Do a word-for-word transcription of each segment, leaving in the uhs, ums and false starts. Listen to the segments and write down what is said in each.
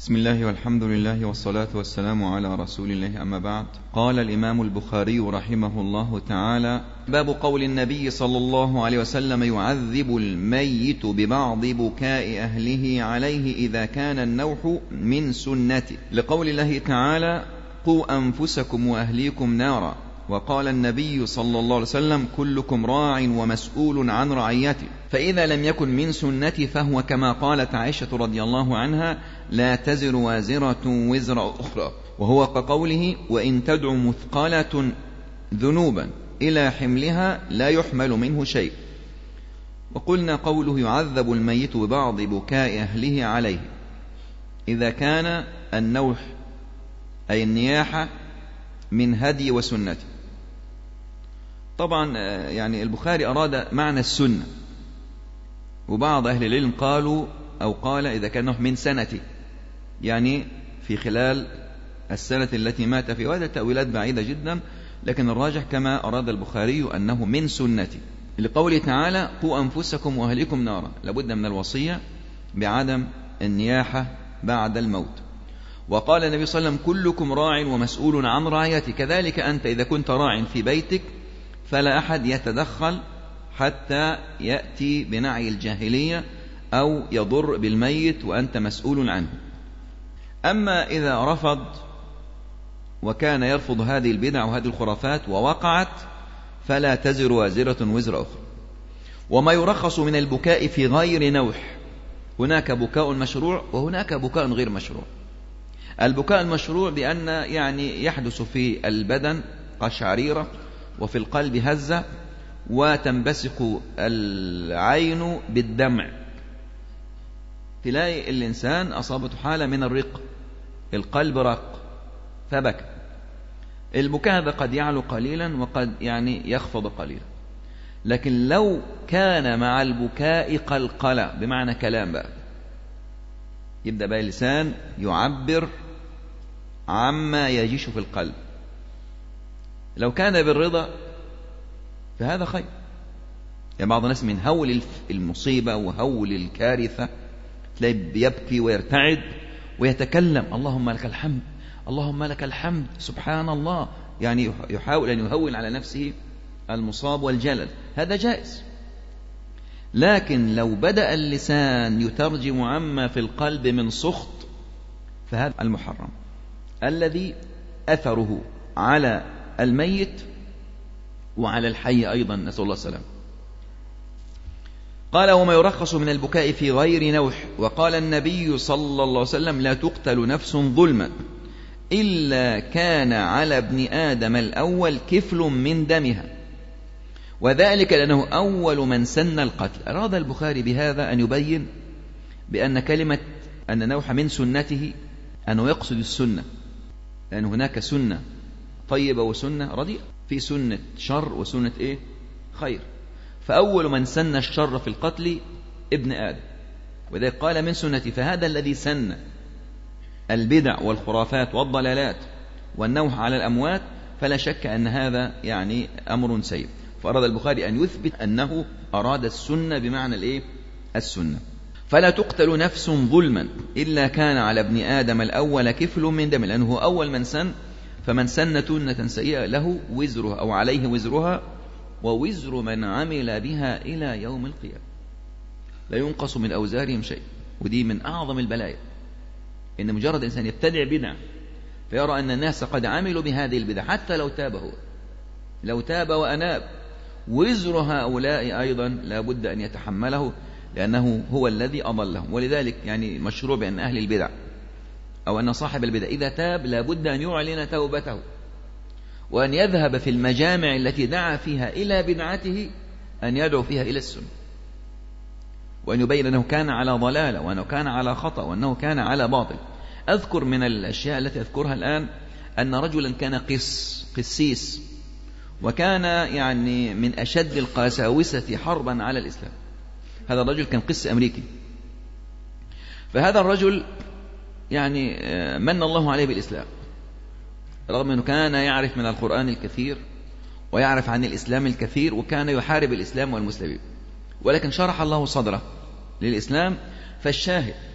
بسم الله والحمد لله والصلاة والسلام على رسول الله، أما بعد. قال الإمام البخاري رحمه الله تعالى: باب قول النبي صلى الله عليه وسلم: يعذب الميت ببعض بكاء أهله عليه إذا كان النوح من سنته، لقول الله تعالى: قوا أنفسكم وأهليكم نارا. وقال النبي صلى الله عليه وسلم: كلكم راع ومسؤول عن رعيته. فإذا لم يكن من سنتي فهو كما قالت عائشة رضي الله عنها: لا تزر وازرة وزر أخرى، وهو كقوله: وإن تدع مثقلة ذنوبا إلى حملها لا يحمل منه شيء. وقلنا قوله: يعذب الميت ببعض بكاء أهله عليه إذا كان النوح أي النياحة من هدي وسنته. طبعا يعني البخاري أراد معنى السنة، وبعض أهل العلم قالوا أو قال إذا كان نوح من سنته، يعني في خلال السنة التي مات فيها، وهذه تأويلات بعيدة جدا، لكن الراجح كما أراد البخاري أنه من سنته، لقوله تعالى: قوا أنفسكم وأهليكم نارا. لابد من الوصية بعدم النياحة بعد الموت. وقال النبي صلى الله عليه وسلم: كلكم راع ومسؤول عن رعيته. كذلك أنت إذا كنت راع في بيتك فلا أحد يتدخل حتى يأتي بنعي الجاهلية أو يضر بالميت وأنت مسؤول عنه. أما إذا رفض وكان يرفض هذه البدع وهذه الخرافات ووقعت، فلا تزر وازرة وزر أخرى. وما يرخص من البكاء في غير نوح، هناك بكاء مشروع وهناك بكاء غير مشروع. البكاء المشروع بأن يعني يحدث في البدن قشعريرة وفي القلب هزة وتنبسق العين بالدمع، تلاقي الإنسان أصابته حالة من الرق، القلب رق فبكى. البكاء هذا قد يعلو قليلا وقد يعني يخفض قليلا، لكن لو كان مع البكاء قلقلة بمعنى كلام بقى، يبدأ بقى اللسان يعبر عما يجيش في القلب. لو كان بالرضا فهذا خير. يعني بعض الناس من هول المصيبة وهول الكارثة تلاقي بيبكي ويرتعد ويتكلم: اللهم لك الحمد، اللهم لك الحمد، سبحان الله، يعني يحاول أن يهون على نفسه المصاب والجلل، هذا جائز. لكن لو بدأ اللسان يترجم عما في القلب من سخط فهذا المحرم الذي أثره على الميت وعلى الحي أيضا، نسأل الله السلام. قال: وما يرخص من البكاء في غير نوح. وقال النبي صلى الله عليه وسلم: لا تقتل نفس ظلما إلا كان على ابن آدم الأول كفل من دمها، وذلك لأنه أول من سن القتل. أراد البخاري بهذا أن يبين بأن كلمة أن نوح من سنته أنه يقصد السنة، لأن هناك سنة طيبة وسنة رديئة، في سنة شر وسنة إيه؟ خير. فأول من سن الشر في القتل ابن آدم، وذلك قال من سنتي. فهذا الذي سن البدع والخرافات والضلالات والنوح على الأموات، فلا شك أن هذا يعني أمر سيء. فأراد البخاري أن يثبت أنه أراد السنة بمعنى الإيه؟ السنة. فلا تقتل نفس ظلما إلا كان على ابن آدم الأول كفل من دم، لأنه أول من سن، فمن سن سنة سيئة له وزرها أو عليه وزرها ووزر من عمل بها إلى يوم القيامة، لا ينقص من أوزارهم شيء. ودي من أعظم البلايا، إن مجرد إنسان يبتدع بدعة فيرى أن الناس قد عملوا بهذه البدعة، حتى لو تاب هو، لو تاب وأناب، وزر هؤلاء أيضا لا بد أن يتحمله، لأنه هو الذي أضلهم. ولذلك يعني مشروع بأن أهل البدع أو أن صاحب البدع إذا تاب لا بد أن يعلن توبته، وأن يذهب في المجامع التي دعا فيها إلى بدعته أن يدعو فيها إلى السنة، وأن يبين أنه كان على ضلالة وأنه كان على خطأ وأنه كان على باطل. أذكر من الأشياء التي أذكرها الآن أن رجلا كان قس قسيس، وكان يعني من أشد القساوسة حربا على الإسلام. هذا الرجل كان قس أمريكي. فهذا الرجل يعني من الله عليه بالإسلام، رغم أنه كان يعرف من القرآن الكثير ويعرف عن الإسلام الكثير، وكان يحارب الإسلام والمسلمين، ولكن شرح الله صدره للإسلام. فالشاهد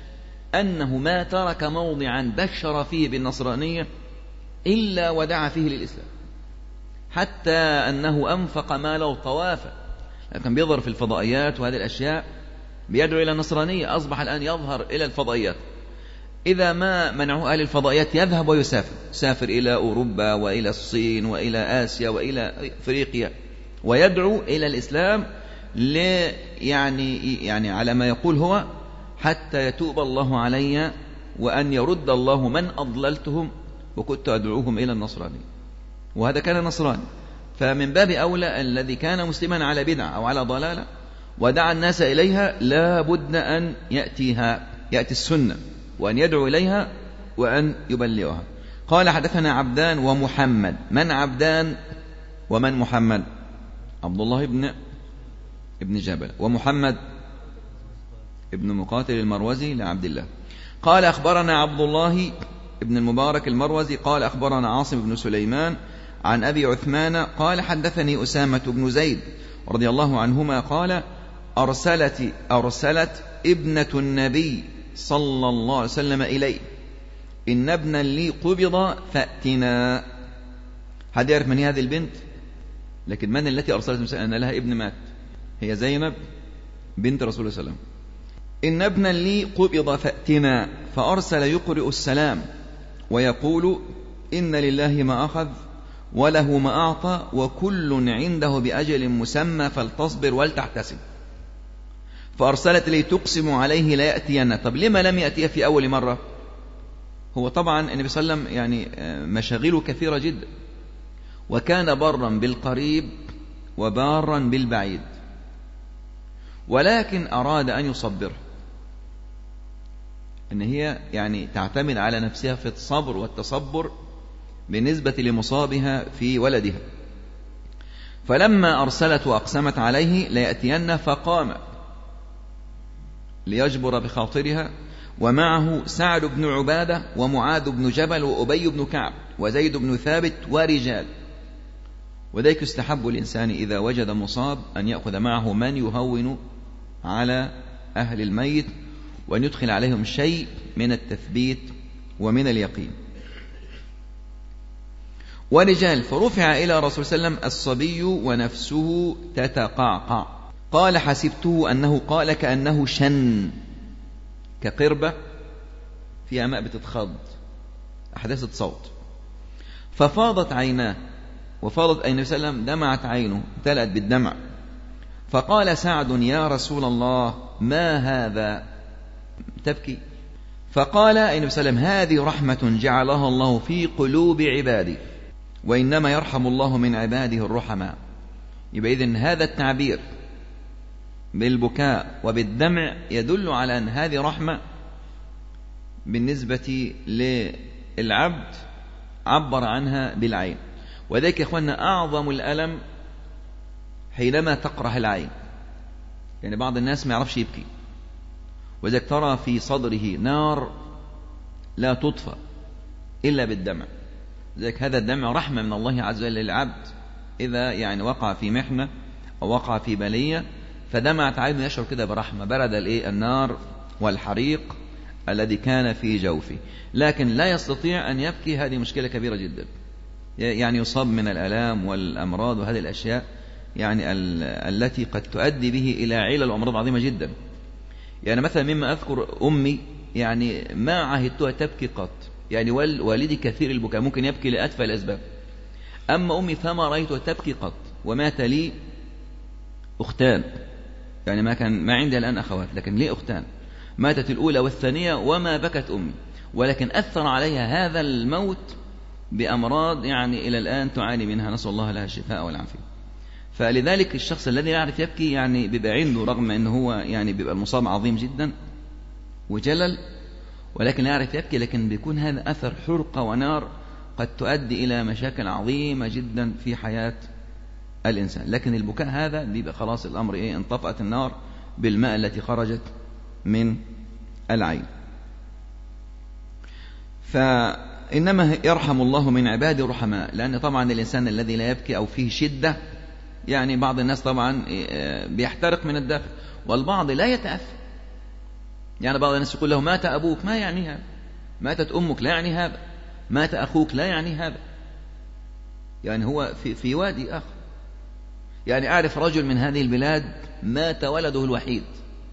أنه ما ترك موضعا بشر فيه بالنصرانية إلا ودعا فيه للإسلام، حتى أنه أنفق ماله طوافا، كان بيظهر في الفضائيات وهذه الأشياء، بيدعو إلى النصرانية، أصبح الآن يظهر إلى الفضائيات. إذا ما منعه أهل الفضائيات يذهب ويسافر، سافر إلى أوروبا وإلى الصين وإلى آسيا وإلى أفريقيا، ويدعو إلى الإسلام ل يعني يعني على ما يقول هو حتى يتوب الله علي وأن يرد الله من أضللتهم وكنت أدعوهم إلى النصرانية. وهذا كان نصراني، فمن باب أولى الذي كان مسلما على بدعة أو على ضلالة ودعا الناس إليها لا بد أن يأتيها يأتي السنة وأن يدعو إليها وأن يبلغها. قال حدثنا عبدان ومحمد. من عبدان ومن محمد؟ عبد الله بن ابن جبل ومحمد ابن مقاتل المروزي لعبد الله. قال أخبرنا عبد الله ابن المبارك المروزي قال أخبرنا عاصم بن سليمان عن أبي عثمان قال حدثني أسامة بن زيد رضي الله عنهما قال أرسلت أرسلت ابنة النبي صلى الله عليه وسلم إلي إن ابنا لي قبض فأتنا. حد يعرف من هذه البنت؟ لكن من التي أرسلت أن لها ابن مات؟ هي زينب بنت رسول الله صلى الله عليه وسلم. إن ابنا لي قبض فأتنا، فأرسل يقرئ السلام ويقول إن لله ما أخذ وله ما أعطى وكل عنده بأجل مسمى فلتصبر ولتحتسب. فأرسلت لي تقسم عليه لا يأتين. طب لما لم يأتي في أول مرة؟ هو طبعا النبي صلى الله عليه وسلم يعني مشاغله كثيرة جدا، وكان برا بالقريب وبارا بالبعيد، ولكن أراد أن يصبر، أن هي يعني تعتمد على نفسها في الصبر والتصبر بالنسبة لمصابها في ولدها. فلما أرسلت وأقسمت عليه ليأتين فقام ليجبر بخاطرها، ومعه سعد بن عبادة ومعاذ بن جبل وأبي بن كعب وزيد بن ثابت ورجال. وذلك يستحب الإنسان إذا وجد مصاب أن يأخذ معه من يهون على أهل الميت وأن يدخل عليهم شيء من التثبيت ومن اليقين. ورجال. فرفع إلى رسول صلى الله عليه وسلم الصبي ونفسه تتقعقع. قال حسبته أنه قال كأنه شن، كقربة فيها ماء بتتخض، أحدثت صوت. ففاضت عيناه، وفاضت أي النبي صلى الله عليه وسلم دمعت عينه، امتلأت بالدمع. فقال سعد يا رسول الله ما هذا تبكي؟ فقال أي النبي صلى الله عليه وسلم هذه رحمة جعلها الله في قلوب عبادي، وإنما يرحم الله من عباده الرحماء. يبقى إذن هذا التعبير بالبكاء وبالدمع يدل على أن هذه رحمة بالنسبة للعبد عبر عنها بالعين. وذلك يا إخواننا أعظم الألم حينما تقرح العين، يعني بعض الناس ما يعرفش يبكي، وذلك ترى في صدره نار لا تطفى إلا بالدمع. ذلك هذا الدمع رحمة من الله عز وجل للعبد إذا يعني وقع في محنة أو وقع في بلية فدمعت عينه يشعر كده برحمة، برد الإيه النار والحريق الذي كان في جوفه. لكن لا يستطيع أن يبكي، هذه مشكلة كبيرة جدا، يعني يصاب من الآلام والأمراض وهذه الأشياء يعني التي قد تؤدي به إلى علل وأمراض عظيمة جدا. يعني مثلا مما أذكر أمي يعني ما عهدتها تبكي قط، يعني والدي كثير البكاء ممكن يبكي لأتفه الأسباب، أما أمي فما رأيتها تبكي قط. ومات لي أختان، يعني ما كان ما عندي الآن أخوات، لكن لي أختان، ماتت الأولى والثانية وما بكت أمي، ولكن أثر عليها هذا الموت بأمراض يعني إلى الآن تعاني منها، نسأل الله لها الشفاء والعافية. فلذلك الشخص الذي يعرف يبكي يعني بيبقى عنده، رغم أنه هو يعني بيبقى المصاب عظيم جدا وجلل، ولكن يعرف يبكي، لكن بيكون هذا أثر حرقة ونار قد تؤدي إلى مشاكل عظيمة جدا في حياة الإنسان. لكن البكاء هذا بيبقى خلاص الأمر إيه، انطفأت النار بالماء التي خرجت من العين. فإنما يرحم الله من عباده الرحماء، لأن طبعا الإنسان الذي لا يبكي أو فيه شدة، يعني بعض الناس طبعا بيحترق من الداخل، والبعض لا يتأثر، يعني بعض الناس يقول له مات أبوك، ما يعني هذا. ماتت أمك، لا يعني هذا. مات أخوك، لا يعني هذا. يعني هو في, في وادي آخر. يعني أعرف رجل من هذه البلاد مات ولده الوحيد،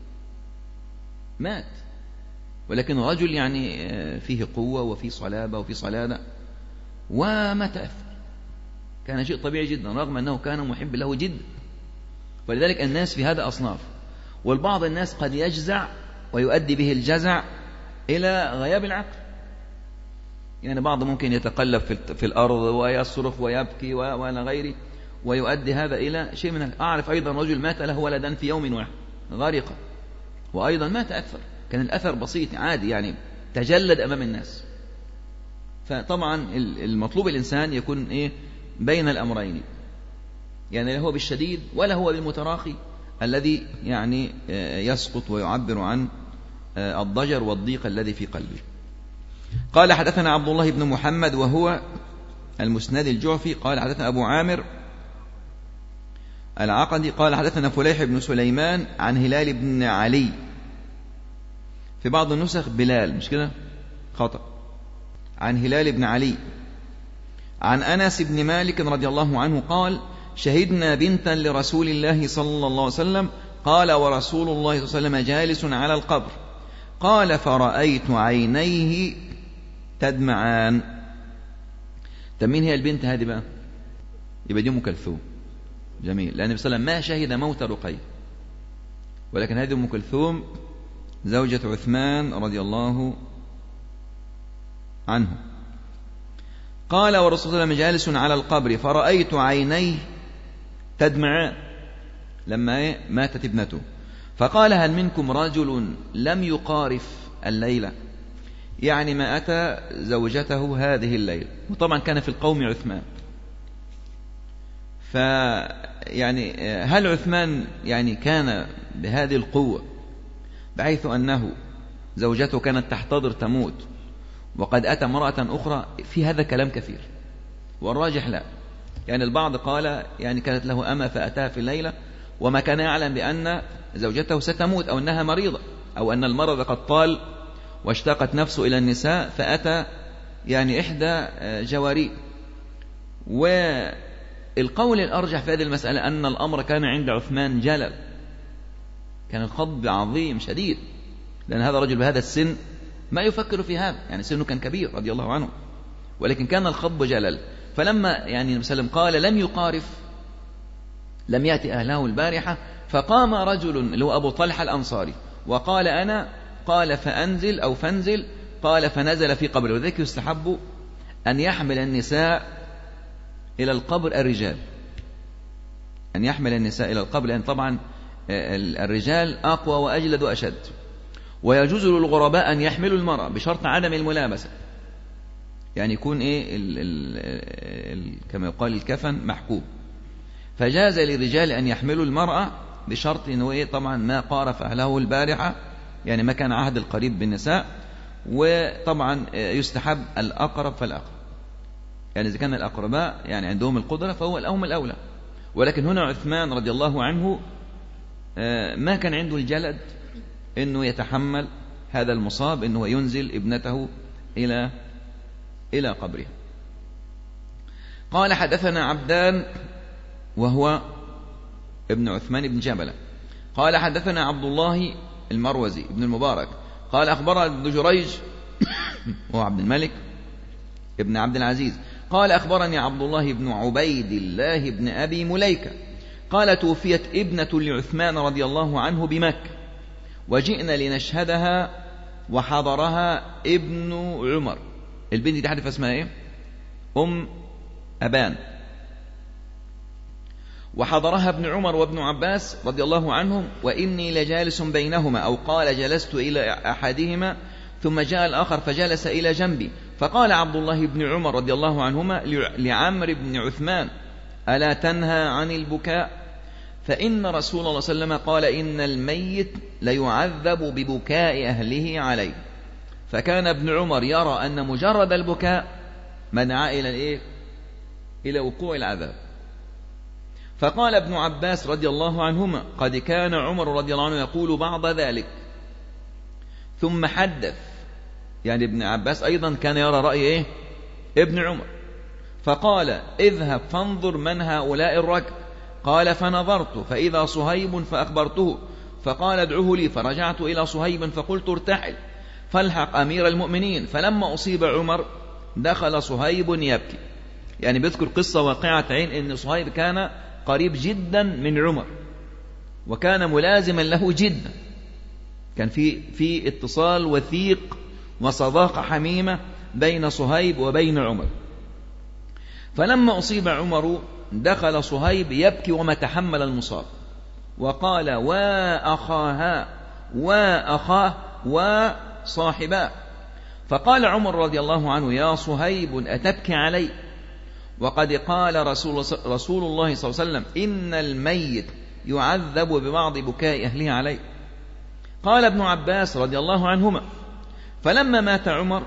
مات، ولكن رجل يعني فيه قوة وفيه صلابة وفيه صلادة، وما تأثر. كان شيء طبيعي جدا رغم أنه كان محب له جدا. ولذلك الناس في هذا أصناف، والبعض الناس قد يجزع ويؤدي به الجزع إلى غياب العقل. يعني بعض ممكن يتقلب في الأرض ويصرخ ويبكي وإلى غيره، ويؤدي هذا إلى شيء من. أعرف أيضا رجل مات له ولدا في يوم واحد غريقة، وأيضا ما تأثر، كان الأثر بسيط عادي، يعني تجلد أمام الناس. فطبعا المطلوب الإنسان يكون إيه بين الأمرين، يعني لا هو بالشديد ولا هو بالمتراخي الذي يعني يسقط ويعبر عن الضجر والضيق الذي في قلبه. قال حدثنا عبد الله بن محمد وهو المسند الجعفي قال حدثنا أبو عامر العقدي قال حدثنا فليح بن سليمان عن هلال بن علي، في بعض النسخ بلال، مش كده؟ خطأ. عن هلال بن علي عن أنس بن مالك رضي الله عنه قال شهدنا بنتا لرسول الله صلى الله عليه وسلم قال ورسول الله صلى الله عليه وسلم جالس على القبر قال فرأيت عينيه تدمعان. طب مين هي البنت هذه بقى؟ يبقى دي أم كلثوم. جميل، لأن النبي صلى الله عليه وسلم ما شهد موت رقية، ولكن هذه أم كلثوم زوجة عثمان رضي الله عنه. قال ورسول الله جالس على القبر فرأيت عينيه تدمعان لما ماتت ابنته، فقال هل منكم رجل لم يقارف الليلة، يعني ما أتى زوجته هذه الليلة. وطبعا كان في القوم عثمان، فيعني هل عثمان يعني كان بهذه القوة بحيث أنه زوجته كانت تحتضر تموت وقد أتى امرأة أخرى؟ في هذا كلام كثير، والراجح لا. يعني البعض قال يعني كانت له أمة فأتاها في الليلة وما كان يعلم بأن زوجته ستموت أو أنها مريضة أو أن المرض قد طال واشتاقت نفسه إلى النساء فأتى يعني إحدى جواريه. والقول الأرجح في هذه المسألة أن الأمر كان عند عثمان جلل، كان الخضب عظيم شديد، لأن هذا الرجل بهذا السن ما يفكر في هذا، يعني سنه كان كبير رضي الله عنه، ولكن كان الخضب جلل. فلما يعني النبي صلى الله عليه وسلم قال لم يقارف، لم يأتي أهله البارحة، فقام رجل اللي هو أبو طلحة الأنصاري وقال أنا، قال فأنزل أو فانزل، قال فنزل في قبره. وذلك يستحب أن يحمل النساء إلى القبر الرجال، أن يحمل النساء إلى القبر، لأن طبعا الرجال أقوى وأجلد وأشد. ويجوز للغرباء أن يحملوا المرأة بشرط عدم الملامسة، يعني يكون إيه ال ال ال كما يقال الكفن محكوم. فجاز للرجال أن يحملوا المرأة بشرط أنه إيه طبعا ما قارف أهله البارحة، يعني ما كان عهد القريب بالنساء. وطبعا يستحب الأقرب فالأقرب، يعني إذا كان الأقرباء يعني عندهم القدرة فهو الأهم الأولى. ولكن هنا عثمان رضي الله عنه ما كان عنده الجلد أنه يتحمل هذا المصاب، أنه ينزل ابنته إلى إلى قبرها. قال حدثنا عبدان وهو ابن عثمان بن جبلة قال حدثنا عبد الله المروزي ابن المبارك قال أخبرنا ابن جريج وهو عبد الملك ابن عبد العزيز قال أخبرني عبد الله بن عبيد الله بن أبي مليكة قال توفيت ابنة لعثمان رضي الله عنه بمكة وجئنا لنشهدها وحضرها ابن عمر. البنت دي حدث اسمها ايه؟ أم أبان. وحضرها ابن عمر وابن عباس رضي الله عنهم وإني لجالس بينهما، أو قال جلست إلى أحدهما ثم جاء الآخر فجلس إلى جنبي، فقال عبد الله بن عمر رضي الله عنهما لعمرو بن عثمان ألا تنهى عن البكاء؟ فإن رسول الله صلى الله عليه وسلم قال إن الميت ليعذب ببكاء أهله عليه. فكان ابن عمر يرى أن مجرد البكاء منع إلى الإيه؟ إلى وقوع العذاب. فقال ابن عباس رضي الله عنهما قد كان عمر رضي الله عنه يقول بعض ذلك. ثم حدث، يعني ابن عباس أيضا كان يرى رأي إيه؟ ابن عمر، فقال اذهب فانظر من هؤلاء الركب. قال فنظرت فإذا صهيب فأخبرته، فقال ادعوه لي، فرجعت إلى صهيب فقلت ارتحل فالحق أمير المؤمنين. فلما أصيب عمر دخل صهيب يبكي، يعني بيذكر قصة واقعة عين إن صهيب كان قريب جدا من عمر وكان ملازما له جدا، كان في في اتصال وثيق وصداقة حميمة بين صهيب وبين عمر. فلما أصيب عمر دخل صهيب يبكي وما تحمل المصاب، وقال وأخاها وأخاه وصاحباه. فقال عمر رضي الله عنه يا صهيب أتبكي علي وقد قال رسول, رسول الله صلى الله عليه وسلم إن الميت يعذب ببعض بكاء أهله عليه. قال ابن عباس رضي الله عنهما فلما مات عمر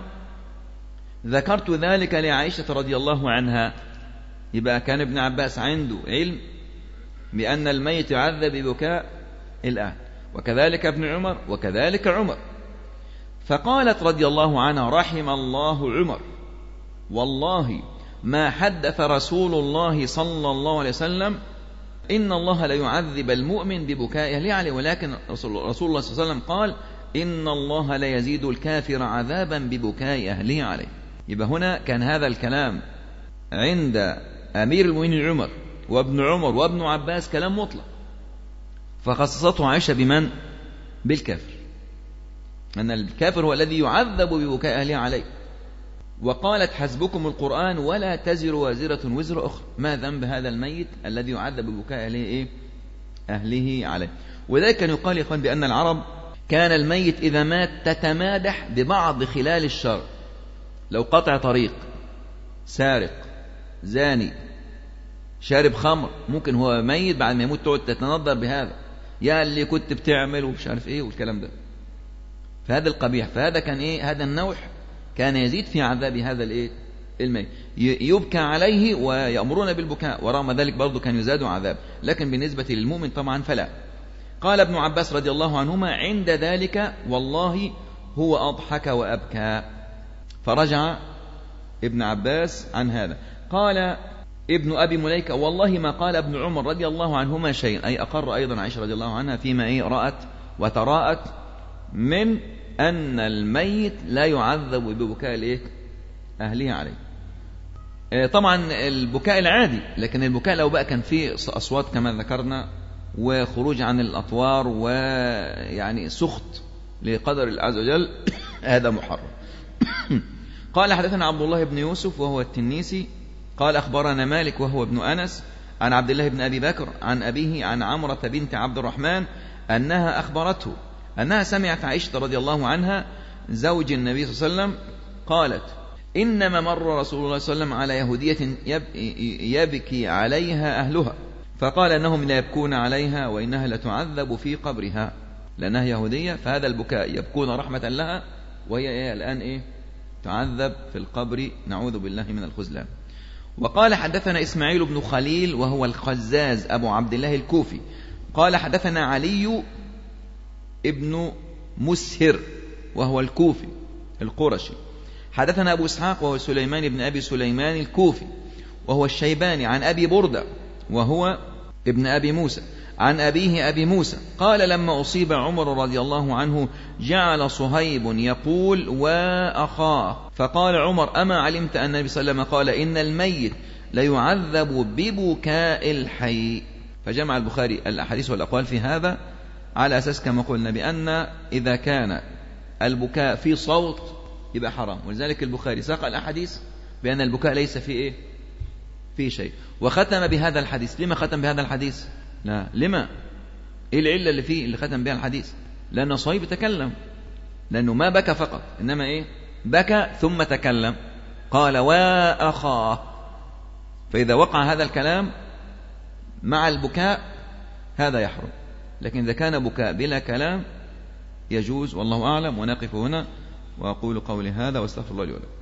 ذكرت ذلك لعائشة رضي الله عنها. يبقى كان ابن عباس عنده علم بأن الميت يعذب ببكاء الأهل، وكذلك ابن عمر وكذلك عمر. فقالت رضي الله عنها رحم الله عمر والله ما حدث رسول الله صلى الله عليه وسلم إن الله لا يعذب المؤمن ببكاء أهله عليه، ولكن رسول الله صلى الله عليه وسلم قال إن الله لا يزيد الكافر عذابا ببكاء أهله عليه. يبقى هنا كان هذا الكلام عند أمير المؤمنين عمر وابن عمر وابن عباس كلام مطلق، فخصصته عائشة بمن؟ بالكافر، أن الكافر هو الذي يعذب ببكاء أهله عليه. وقالت حسبكم القرآن ولا تزر وازرة وزر أخرى، ما ذنب هذا الميت الذي يعذب ببكاء أهله, إيه؟ أهله عليه. وذلك كان يقال يا إخوان بأن العرب كان الميت إذا مات تتمادح ببعض خلال الشر، لو قطع طريق، سارق، زاني، شارب خمر، ممكن هو ميت بعد ما يموت تقعد تتنظر بهذا، يا اللي كنت بتعمل ومش عارف إيه والكلام ده، فهذا القبيح. فهذا كان إيه؟ هذا النوح كان يزيد في عذاب هذا الإيه؟ الميت، يبكى عليه ويأمرون بالبكاء، ورغم ذلك برضه كان يزاد عذاب، لكن بالنسبة للمؤمن طبعا فلا. قال ابن عباس رضي الله عنهما عند ذلك والله هو أضحك وأبكى. فرجع ابن عباس عن هذا. قال ابن أبي مليكة والله ما قال ابن عمر رضي الله عنهما شيء، أي أقر أيضا عائشة رضي الله عنها فيما إيه رأت وتراءت من أن الميت لا يعذب ببكاء الإيه؟ أهله عليه. طبعا البكاء العادي، لكن البكاء لو بقى كان فيه أصوات كما ذكرنا وخروج عن الأطوار ويعني سخط لقدر الله عز وجل هذا محرم. قال حدثنا عبد الله بن يوسف وهو التنيسي قال أخبرنا مالك وهو ابن أنس عن عبد الله بن أبي بكر عن أبيه عن عمرة بنت عبد الرحمن أنها أخبرته أنها سمعت عائشة رضي الله عنها زوج النبي صلى الله عليه وسلم قالت إنما مر رسول الله صلى الله عليه وسلم على يهودية يبكي عليها أهلها فقال أنهم لا يبكون عليها وإنها لتعذب في قبرها، لأنها يهودية فهذا البكاء يبكون رحمة لها وهي إيه الآن إيه تعذب في القبر، نعوذ بالله من الخذلان. وقال حدثنا إسماعيل بن خليل وهو الخزاز أبو عبد الله الكوفي قال حدثنا علي ابن مسهر وهو الكوفي القرشي حدثنا أبو إسحاق وهو سليمان بن أبي سليمان الكوفي وهو الشيباني عن أبي بردة وهو ابن أبي موسى عن أبيه أبي موسى قال لما أصيب عمر رضي الله عنه جعل صهيب يقول وأخاه، فقال عمر أما علمت أن النبي صلى الله عليه وسلم قال إن الميت ليعذب ببكاء الحي. فجمع البخاري الأحاديث والأقوال في هذا على أساس كما قلنا بأن إذا كان البكاء في صوت يبقى حرام، ولذلك البخاري ساق الأحاديث بأن البكاء ليس في إيه في شيء، وختم بهذا الحديث. لما ختم بهذا الحديث؟ لا لما إيه العلة اللي فيه اللي ختم بها الحديث؟ لأنه صهيب تكلم، لأنه ما بكى فقط إنما إيه بكى ثم تكلم قال وأخاه، فإذا وقع هذا الكلام مع البكاء هذا يحرم، لكن إذا كان بكاء بلا كلام يجوز، والله أعلم. ونقف هنا وأقول قولي هذا واستغفر الله لي ولكم.